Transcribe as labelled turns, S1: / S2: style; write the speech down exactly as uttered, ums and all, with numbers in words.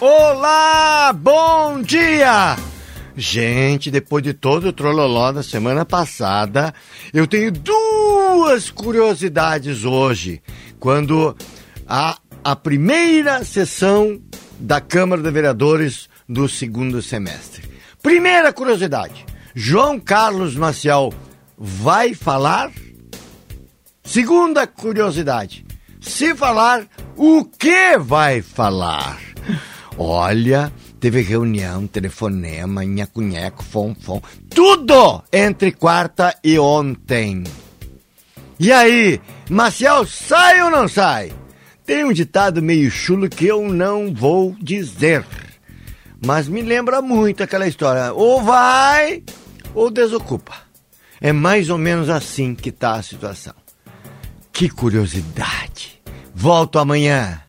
S1: Olá, bom dia! Gente, depois de todo o trololó da semana passada, eu tenho duas curiosidades hoje. Quando a, a primeira sessão da Câmara de Vereadores do segundo semestre. Primeira curiosidade, João Carlos Maciel vai falar? Segunda curiosidade, se falar, o que vai falar? Olha, teve reunião, telefonema, nhaco-nhaco, fom-fom, tudo entre quarta e ontem. E aí, Maciel sai ou não sai? Tem um ditado meio chulo que eu não vou dizer, mas me lembra muito aquela história, ou vai ou desocupa. É mais ou menos assim que tá a situação. Que curiosidade. Volto amanhã.